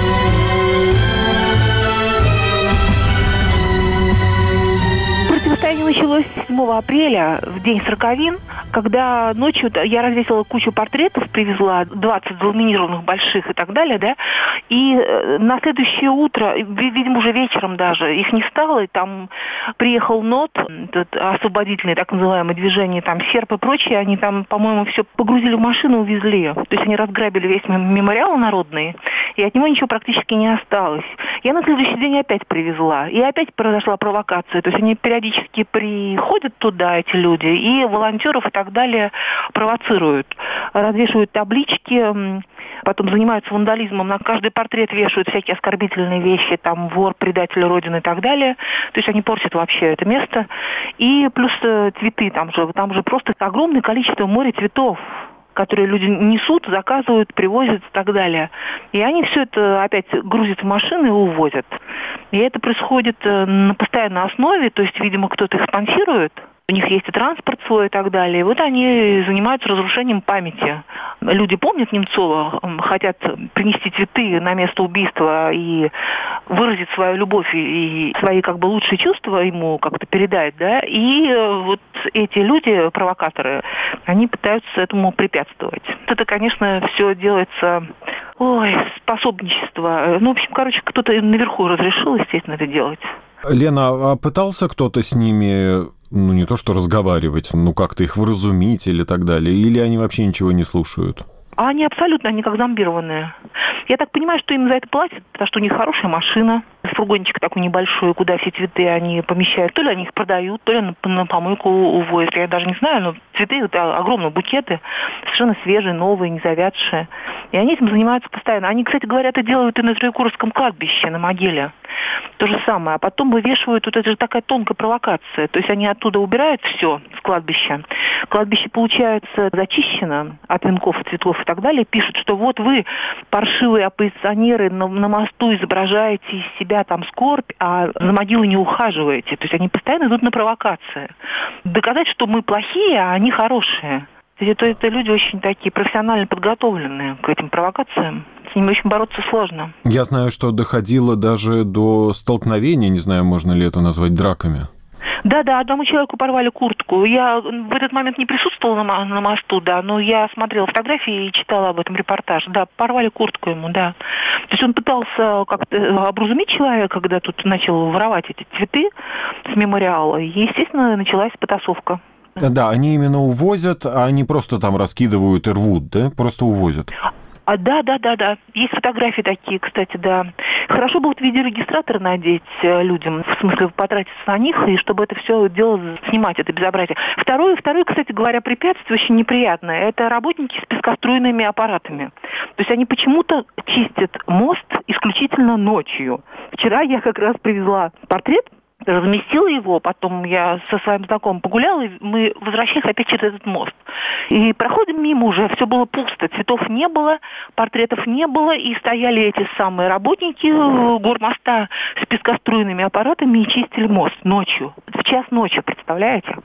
Противостояние началось седьмого апреля, в день сороковин, когда ночью я развесила кучу портретов, привезла двадцать заламинированных больших и так далее, да, и на следующее утро, видимо, уже вечером даже, их не стало, и там приехал НОТ, этот освободительное так называемое движение, там, серб и прочие, они там, по-моему, все погрузили в машину и увезли. То есть они разграбили весь мемориал народный, и от него ничего практически не осталось. Я на следующий день опять привезла, и опять произошла провокация, то есть они периодически приходят туда, эти люди, и волонтеров и так далее провоцируют, развешивают таблички, потом занимаются вандализмом, на каждый портрет вешают всякие оскорбительные вещи, там, вор, предатель Родины и так далее. То есть они портят вообще это место. И плюс цветы, там же, там же просто огромное количество моря цветов, которые люди несут, заказывают, привозят и так далее. И они все это опять грузят в машины и увозят. И это происходит на постоянной основе, то есть, видимо, кто-то их спонсирует, у них есть и транспорт свой и так далее. И вот они занимаются разрушением памяти. Люди помнят Немцова, хотят принести цветы на место убийства и выразить свою любовь и свои как бы лучшие чувства ему как-то передать, да. И вот эти люди, провокаторы, они пытаются этому препятствовать. Это, конечно, все делается... Ой, способничество. Ну, в общем, короче, кто-то наверху разрешил, естественно, это делать. Лена, а пытался кто-то с ними, ну, не то что разговаривать, ну, как-то их вразумить или так далее? Или они вообще ничего не слушают? А они абсолютно, они как зомбированные. Я так понимаю, что им за это платят, потому что у них хорошая машина, фургончик такой небольшой, куда все цветы они помещают. То ли они их продают, то ли на, на помойку увозят. Я даже не знаю, но цветы — это огромные букеты, совершенно свежие, новые, не завядшие. И они этим занимаются постоянно. Они, кстати говоря, это делают и на Троекуровском кладбище, на могиле. То же самое. А потом вывешивают, вот это же такая тонкая провокация. То есть они оттуда убирают все с кладбища. Кладбище, получается, зачищено от венков, цветов и так далее. Пишут, что вот вы, паршивые оппозиционеры, на, на мосту изображаете из себя там скорбь, а за могилой не ухаживаете. То есть они постоянно идут на провокации. Доказать, что мы плохие, а они хорошие. Это, это люди очень такие профессионально подготовленные к этим провокациям. С ними очень бороться сложно. Я знаю, что доходило даже до столкновения, не знаю, можно ли это назвать драками. Да-да, одному человеку порвали куртку. Я в этот момент не присутствовала на, на мосту, да, но я смотрела фотографии и читала об этом репортаж. Да, порвали куртку ему, да. То есть он пытался как-то образумить человека, когда тут начал воровать эти цветы с мемориала. И, естественно, началась потасовка. Да, они именно увозят, а они просто там раскидывают и рвут, да? Просто увозят. А, да, да, да, да. Есть фотографии такие, кстати, да. Хорошо бы вот видеорегистратор надеть людям, в смысле потратиться на них, и чтобы это все дело снимать, это безобразие. Второе, второе, кстати говоря, препятствие очень неприятное. Это работники с пескоструйными аппаратами. То есть они почему-то чистят мост исключительно ночью. Вчера я как раз привезла портрет, разместила его, потом я со своим знакомым погуляла, и мы возвращались опять через этот мост. И проходим мимо уже, все было пусто, цветов не было, портретов не было, и стояли эти самые работники гормоста с пескоструйными аппаратами и чистили мост ночью, в час ночи, представляете?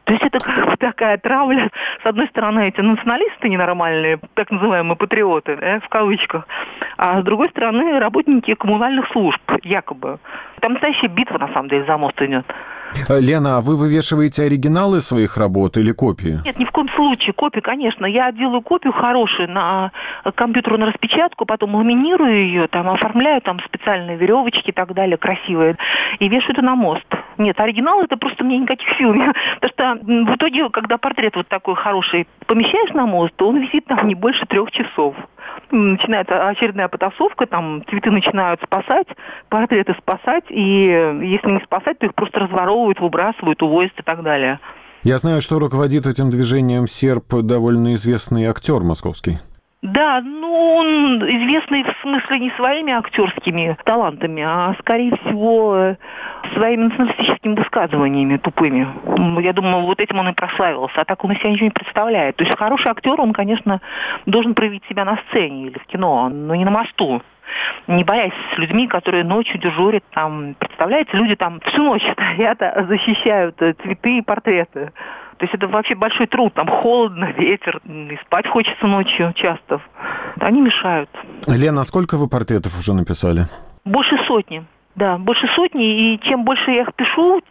То есть это как бы такая травля. С одной стороны, эти националисты ненормальные, так называемые патриоты, да, в кавычках, а с другой стороны, работники коммунальных служб, якобы. Там настоящая битва, на самом деле, за мост идет. Лена, а вы вывешиваете оригиналы своих работ или копии? Нет, ни в коем случае. Копии, конечно. Я делаю копию хорошую на компьютерную распечатку, потом ламинирую ее, там, оформляю там специальные веревочки и так далее, красивые, и вешаю это на мост. Нет, оригинал это просто мне никаких сил нет. Потому что в итоге, когда портрет вот такой хороший помещаешь на мост, то он висит там не больше трех часов. Начинается очередная потасовка, там цветы начинают спасать, портреты спасать, и если не спасать, то их просто разворовывают, выбрасывают, увозят и так далее. Я знаю, что руководит этим движением серб довольно известный актер московский. Да, ну он известный в смысле не своими актерскими талантами, а скорее всего своими националистическими высказываниями тупыми. Я думаю, вот этим он и прославился, а так он из себя ничего не представляет. То есть хороший актер, он, конечно, должен проявить себя на сцене или в кино, но не на мосту. Не боясь с людьми, которые ночью дежурят, там, представляете, люди там всю ночь стоят, защищают цветы и портреты. То есть это вообще большой труд, там холодно, ветер, и спать хочется ночью часто. Они мешают. Лена, сколько вы портретов уже написали? Больше сотни, да, больше сотни, и чем больше я их пишу,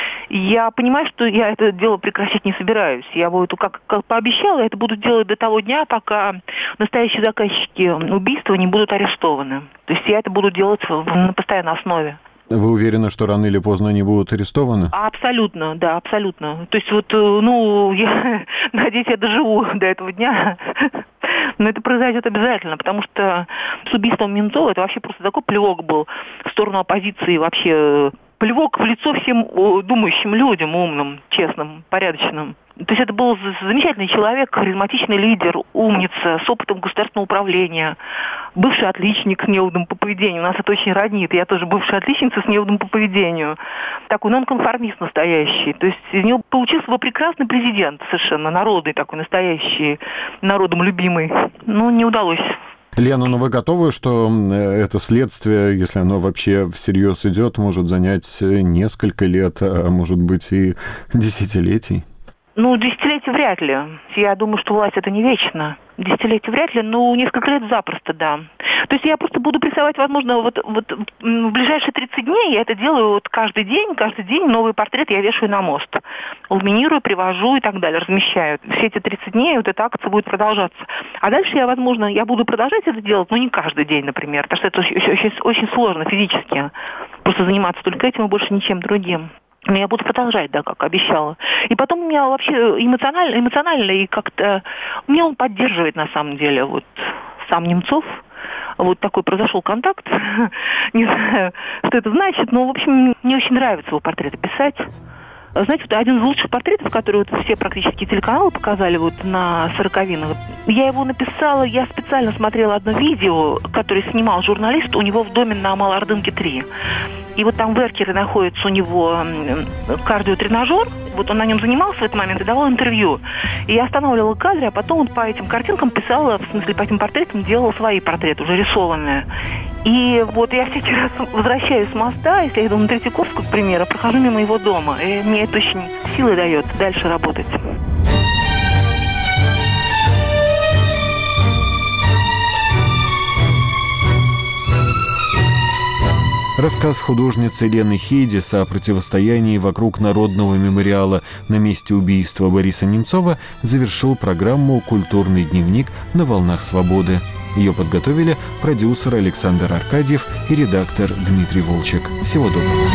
я понимаю, что я это дело прекратить не собираюсь. Я вот, как, как пообещала, это буду делать до того дня, пока настоящие заказчики убийства не будут арестованы. То есть я это буду делать на постоянной основе. Вы уверены, что рано или поздно они будут арестованы? Абсолютно, да, абсолютно. То есть вот, ну, я надеюсь, я доживу до этого дня. Но это произойдет обязательно, потому что с убийством Менцова это вообще просто такой плевок был в сторону оппозиции, вообще плевок в лицо всем думающим людям, умным, честным, порядочным. То есть это был замечательный человек, харизматичный лидер, умница, с опытом государственного управления, бывший отличник с неудобным по поведению. У нас это очень роднит. Я тоже бывшая отличница с неудобным по поведению. Такой нонконформист настоящий. То есть из него получился бы прекрасный президент совершенно, народный такой, настоящий, народом любимый. Но не удалось. Лена, ну вы готовы, что это следствие, если оно вообще всерьез идет, может занять несколько лет, а может быть и десятилетий? Ну, десятилетия вряд ли. Я думаю, что власть это не вечно. Десятилетия вряд ли, но несколько лет запросто, да. То есть я просто буду прессовать, возможно, вот, вот в ближайшие тридцать дней я это делаю вот каждый день, каждый день новый портрет я вешаю на мост. Ламинирую, привожу и так далее, размещаю. Все эти тридцать дней вот эта акция будет продолжаться. А дальше я, возможно, я буду продолжать это делать, но не каждый день, например, потому что это очень, очень, очень сложно физически. Просто заниматься только этим и больше ничем другим. Но я буду продолжать, да, как обещала. И потом у меня вообще эмоционально, эмоционально и как-то... Меня он поддерживает, на самом деле, вот сам Немцов. Вот такой произошел контакт. Не знаю, что это значит, но, в общем, мне очень нравится его портреты писать. Знаете, вот один из лучших портретов, которые вот все практически телеканалы показали вот на сороковинах, я его написала, я специально смотрела одно видео, которое снимал журналист у него в доме на Малоордынке три. И вот там в эркере находится у него кардиотренажер, вот он на нем занимался в этот момент и давал интервью. И я останавливала кадры, а потом вот по этим картинкам писала, в смысле по этим портретам делала свои портреты, уже рисованные. И вот я всякий раз возвращаюсь с моста, если я иду на Третьяковскую, к примеру, прохожу мимо его дома, и мне это очень силы дает дальше работать. Рассказ художницы Лены Хейдис о противостоянии вокруг Народного мемориала на месте убийства Бориса Немцова завершил программу «Культурный дневник» на «Волнах свободы». Ее подготовили продюсер Александр Аркадьев и редактор Дмитрий Волчек. Всего доброго.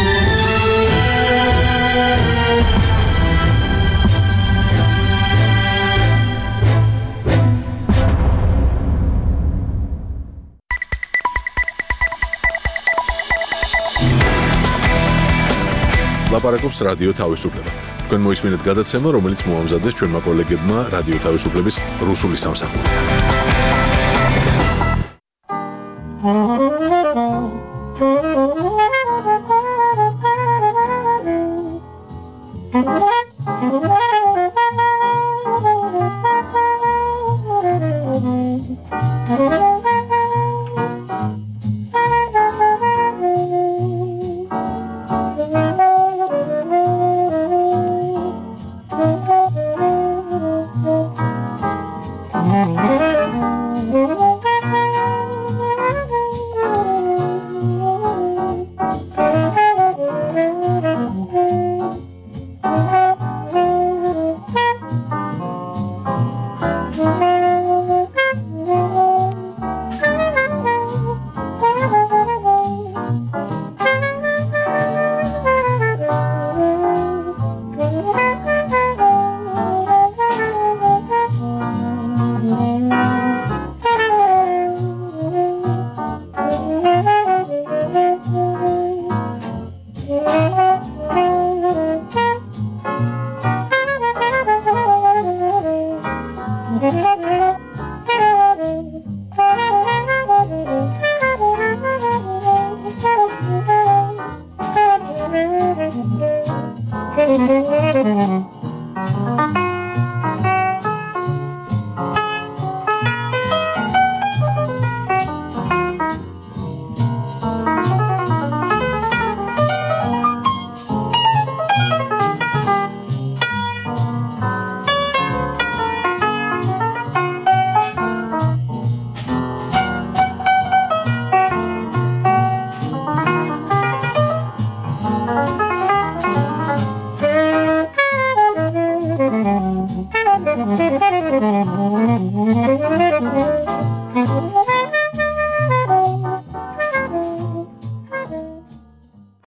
ლაპარაკობს რადიო თავისუფლება. თქვენ მოისმინეთ გადაცემა, რომელიც მოამზადეს ჩვენმა კოლეგებმა რადიო თავისუფლების რუსული სამსახური.